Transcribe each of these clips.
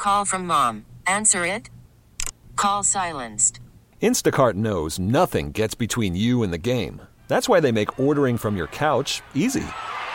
Call from mom. Answer it. Call silenced. Instacart knows nothing gets between you and the game. That's why they make ordering from your couch easy.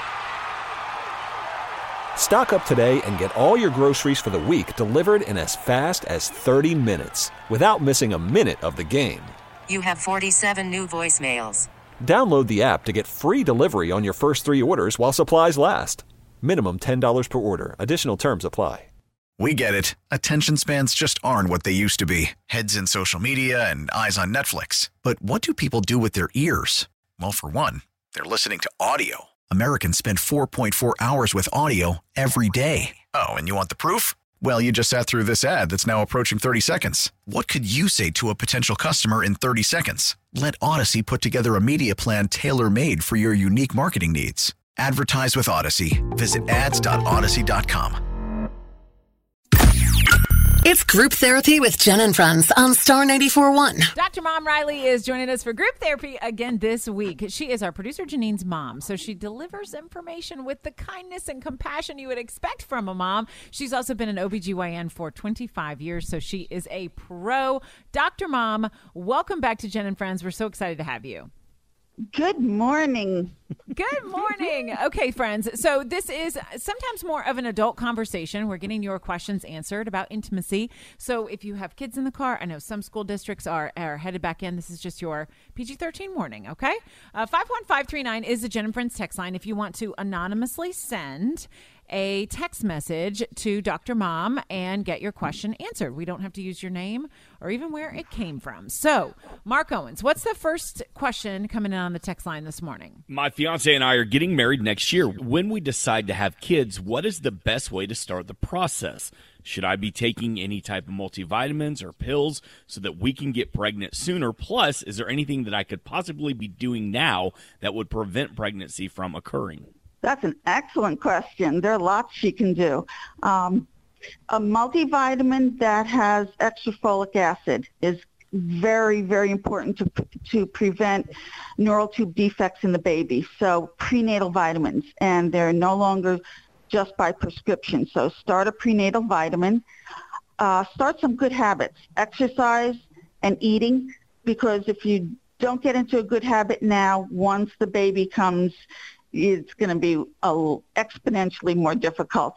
Stock up today and get all your groceries for the week delivered in as fast as 30 minutes without missing a minute of the game. You have 47 new voicemails. Download the app to get free delivery on your first 3 orders while supplies last. Minimum $10 per order. Additional terms apply. We get it. Attention spans just aren't what they used to be. Heads in social media and eyes on Netflix. But what do people do with their ears? Well, for one, they're listening to audio. Americans spend 4.4 hours with audio every day. Oh, and you want the proof? Well, you just sat through this ad that's now approaching 30 seconds. What could you say to a potential customer in 30 seconds? Let Odyssey put together a media plan tailor-made for your unique marketing needs. Advertise with Odyssey. Visit ads.odyssey.com. It's Group Therapy with Jen and Friends on Star 94.1. Dr. Mom Riley is joining us for Group Therapy again this week. She is our producer Janine's mom, so she delivers information with the kindness and compassion you would expect from a mom. She's also been an OBGYN for 25 years, so she is a pro. Dr. Mom, welcome back to Jen and Friends. We're so excited to have you. Good morning. Good morning. Okay, friends. So this is sometimes more of an adult conversation. We're getting your questions answered about intimacy. So if you have kids in the car, I know some school districts are headed back in. This is just your PG-13 warning, okay? 51539 is the Jen and Friends text line if you want to anonymously send a text message to Dr. Mom and get your question answered. We don't have to use your name or even where it came from. So, Mark Owens, what's the first question coming in on the text line this morning? My fiance and I are getting married next year. When we decide to have kids, what is the best way to start the process? Should I be taking any type of multivitamins or pills so that we can get pregnant sooner? Plus, is there anything that I could possibly be doing now that would prevent pregnancy from occurring? That's an excellent question. There are lots she can do. A multivitamin that has extra folic acid is very, very important to prevent neural tube defects in the baby. So prenatal vitamins, and they're no longer just by prescription. So start a prenatal vitamin. Start some good habits, exercise and eating, because if you don't get into a good habit now, once the baby comes, it's going to be exponentially more difficult.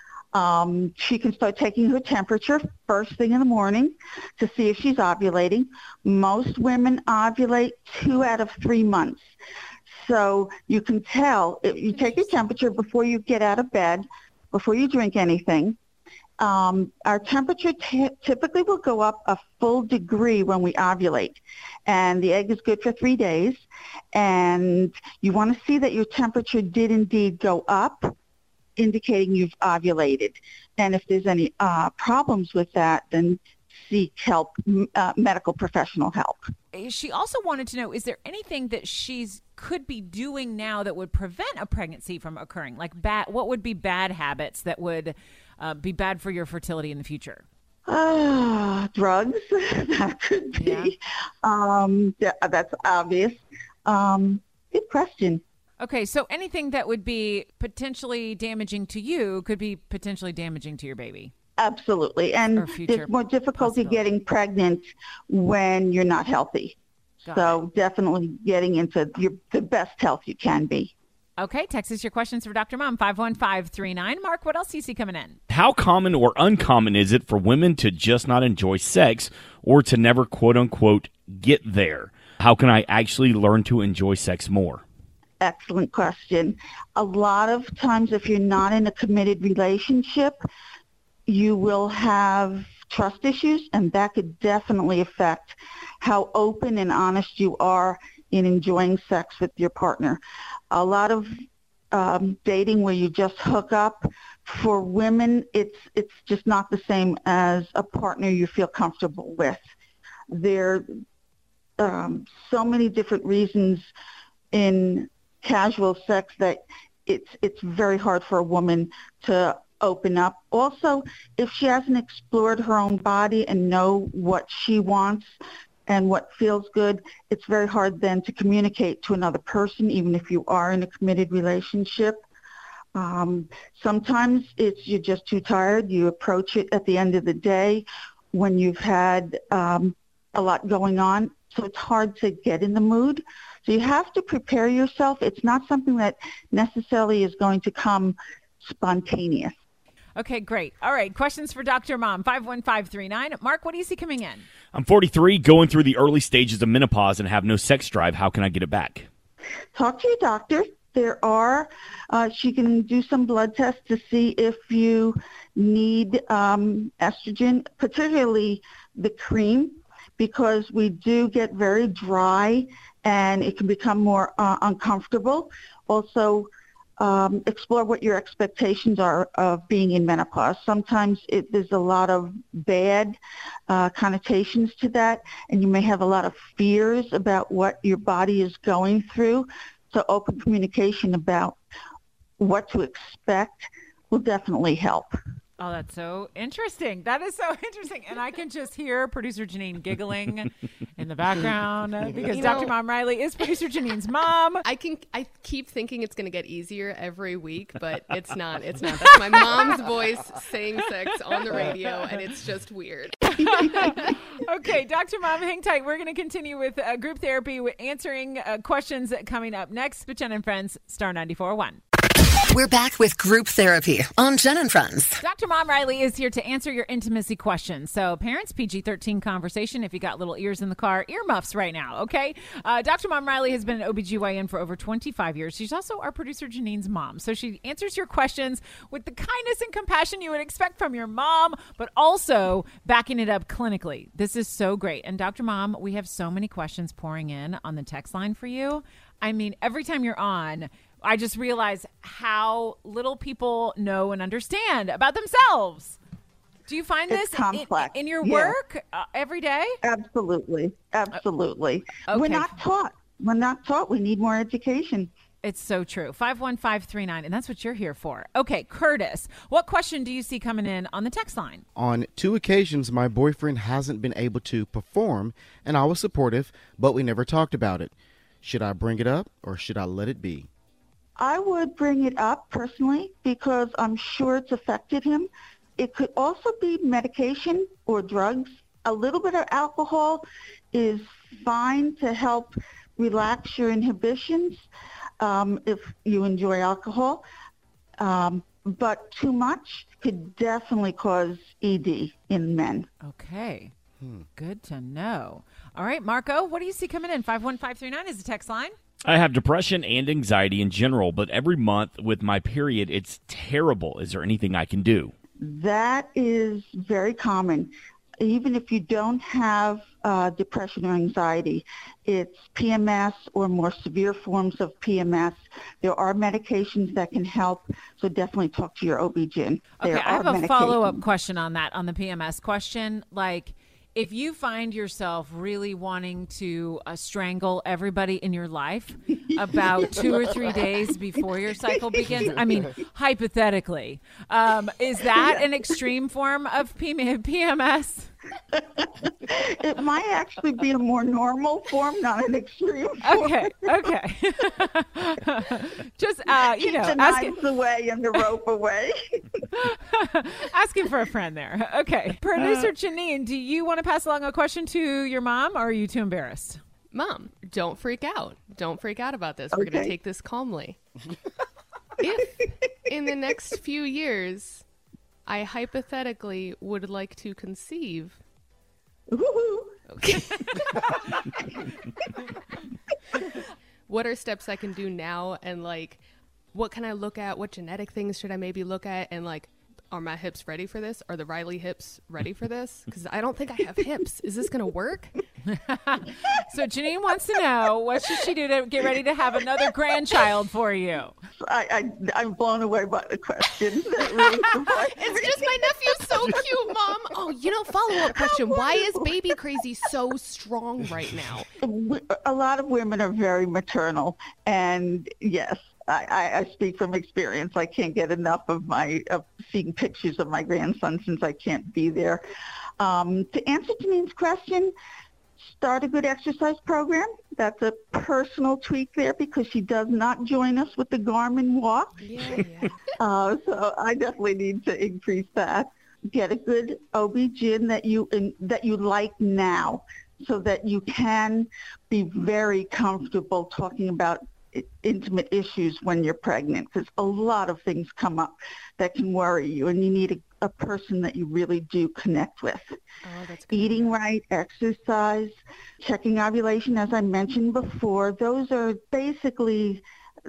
She can start taking her temperature first thing in the morning to see if she's ovulating. Most women ovulate 2 out of 3 months. So you can tell if you take your temperature before you get out of bed, before you drink anything. Our temperature typically will go up a full degree when we ovulate, and the egg is good for 3 days. And you want to see that your temperature did indeed go up, indicating you've ovulated. And if there's any problems with that, then seek help, medical professional help. She also wanted to know, is there anything that could be doing now that would prevent a pregnancy from occurring? Like what would be bad habits that would be bad for your fertility in the future? Drugs, that could be. Yeah. That's obvious. Good question. Okay, so anything that would be potentially damaging to you could be potentially damaging to your baby. Absolutely. And there's more difficulty getting pregnant when you're not healthy. So definitely getting into the best health you can be. Okay, text us your questions for Dr. Mom, 51539. Mark, what else do you see coming in? How common or uncommon is it for women to just not enjoy sex or to never, quote-unquote, get there? How can I actually learn to enjoy sex more? Excellent question. A lot of times if you're not in a committed relationship, you will have trust issues, and that could definitely affect how open and honest you are in enjoying sex with your partner. A lot of dating where you just hook up, for women, it's just not the same as a partner you feel comfortable with. There are so many different reasons in casual sex that it's very hard for a woman to open up. Also, if she hasn't explored her own body and know what she wants and what feels good, it's very hard then to communicate to another person, even if you are in a committed relationship. Sometimes you're just too tired. You approach it at the end of the day when you've had a lot going on, so it's hard to get in the mood. So you have to prepare yourself. It's not something that necessarily is going to come spontaneous. Okay, great. All right, questions for Dr. Mom, 51539. Mark, what do you see coming in? I'm 43, going through the early stages of menopause and have no sex drive. How can I get it back? Talk to your doctor. She can do some blood tests to see if you need estrogen, particularly the cream, because we do get very dry and it can become more uncomfortable. Also, explore what your expectations are of being in menopause. Sometimes there's a lot of bad connotations to that, and you may have a lot of fears about what your body is going through. So open communication about what to expect will definitely help. Oh, that's so interesting. That is so interesting. And I can just hear producer Janine giggling in the background because Dr. Mom Riley is producer Janine's mom. I keep thinking it's going to get easier every week, but it's not. It's not. That's my mom's voice saying sex on the radio, and it's just weird. Okay, Dr. Mom, hang tight. We're going to continue with group therapy, with answering questions coming up next with Jen and Friends, Star 94.1. We're back with group therapy on Jen and Friends. Dr. Mom Riley is here to answer your intimacy questions. So parents, PG-13 conversation. If you got little ears in the car, earmuffs right now, okay? Dr. Mom Riley has been an OBGYN for over 25 years. She's also our producer Janine's mom. So she answers your questions with the kindness and compassion you would expect from your mom, but also backing it up clinically. This is so great. And Dr. Mom, we have so many questions pouring in on the text line for you. I mean, every time you're on, I just realize how little people know and understand about themselves. Do you find it's this complex. In your work every day? Absolutely. Absolutely. Okay. We're not taught. We need more education. It's so true. 51539, and that's what you're here for. Okay, Curtis, what question do you see coming in on the text line? On 2 occasions, my boyfriend hasn't been able to perform, and I was supportive, but we never talked about it. Should I bring it up or should I let it be? I would bring it up personally because I'm sure it's affected him. It could also be medication or drugs. A little bit of alcohol is fine to help relax your inhibitions if you enjoy alcohol. But too much could definitely cause ED in men. Okay. Good to know. All right, Marco, what do you see coming in? 51539 is the text line. I have depression and anxiety in general, but every month with my period, it's terrible. Is there anything I can do? That is very common. Even if you don't have depression or anxiety, it's PMS or more severe forms of PMS. There are medications that can help, so definitely talk to your OB-GYN. Okay, I have a follow-up question on that, on the PMS question. Like, if you find yourself really wanting to strangle everybody in your life about 2 or 3 days before your cycle begins, I mean, hypothetically, is that an extreme form of PMS? It might actually be a more normal form, not an extreme form. Okay. Just, Keep the knives away and the rope away. Asking for a friend there. Okay. Producer Janine, do you want to pass along a question to your mom, or are you too embarrassed? Mom, don't freak out. Don't freak out about this. We're going to take this calmly. If in the next few years I hypothetically would like to conceive. Okay. What are steps I can do now, and like what can I look at? What genetic things should I maybe look at? And like, are my hips ready for this? Are the Riley hips ready for this? Because I don't think I have hips. Is this going to work? So Janine wants to know, what should she do to get ready to have another grandchild for you? I'm blown away by the question. Really it's just my nephew's so cute, Mom. Oh, follow-up question. Why is baby crazy so strong right now? A lot of women are very maternal, and yes, I speak from experience. I can't get enough of seeing pictures of my grandson since I can't be there. To answer Janine's question, start a good exercise program. That's a personal tweak there because she does not join us with the Garmin walk. Yeah. So I definitely need to increase that. Get a good OB-GYN that you like now so that you can be very comfortable talking about intimate issues when you're pregnant, because a lot of things come up that can worry you, and you need a person that you really do connect with. Oh, that's good. Eating right, exercise, checking ovulation, as I mentioned before, those are basically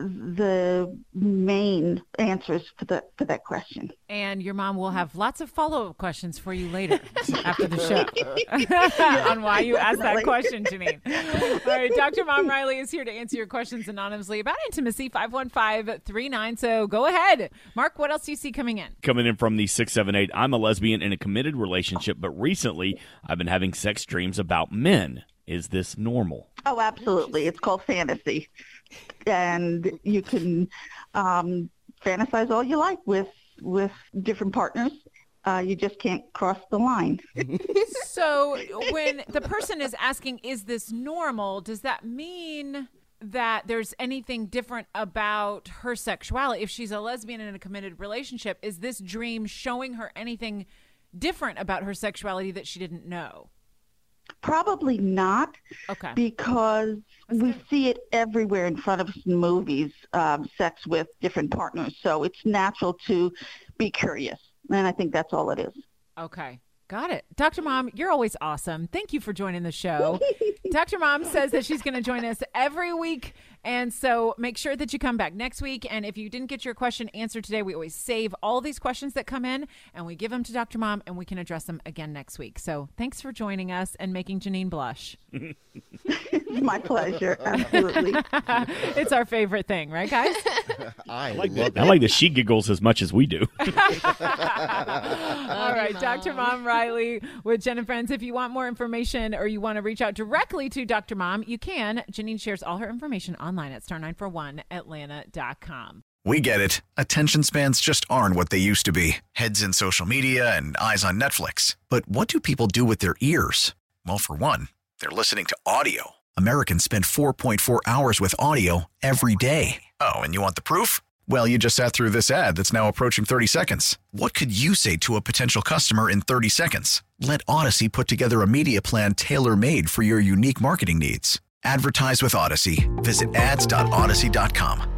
the main answers for that question. And your mom will have lots of follow-up questions for you later after the show on why you asked that question, Janine. All right, Dr. Mom Riley is here to answer your questions anonymously about intimacy, 515-39. So go ahead. Mark, what else do you see coming in? Coming in from the 678, I'm a lesbian in a committed relationship, but recently I've been having sex dreams about men. Is this normal? Oh, absolutely. It's called fantasy. And you can fantasize all you like with different partners. You just can't cross the line. So when the person is asking, is this normal, does that mean that there's anything different about her sexuality? If she's a lesbian in a committed relationship, is this dream showing her anything different about her sexuality that she didn't know? Probably not, Okay. because we see it everywhere in front of us in movies, sex with different partners. So it's natural to be curious, and I think that's all it is. Okay. Got it. Dr. Mom, you're always awesome. Thank you for joining the show. Dr. Mom says that she's going to join us every week, and so make sure that you come back next week. And if you didn't get your question answered today, we always save all these questions that come in, and we give them to Dr. Mom, and we can address them again next week. So thanks for joining us and making Janine blush. My pleasure. Absolutely. It's our favorite thing, right, guys? I like that she giggles as much as we do. All right, Dr. Mom Riley with Jen and Friends. If you want more information or you want to reach out directly to Dr. Mom, you can. Janine shares all her information online at star941atlanta.com. We get it. Attention spans just aren't what they used to be. Heads in social media and eyes on Netflix. But what do people do with their ears? Well, for one, they're listening to audio. Americans spend 4.4 hours with audio every day. Oh, and you want the proof? Well, you just sat through this ad that's now approaching 30 seconds. What could you say to a potential customer in 30 seconds? Let Odyssey put together a media plan tailor-made for your unique marketing needs. Advertise with Odyssey. Visit ads.odyssey.com.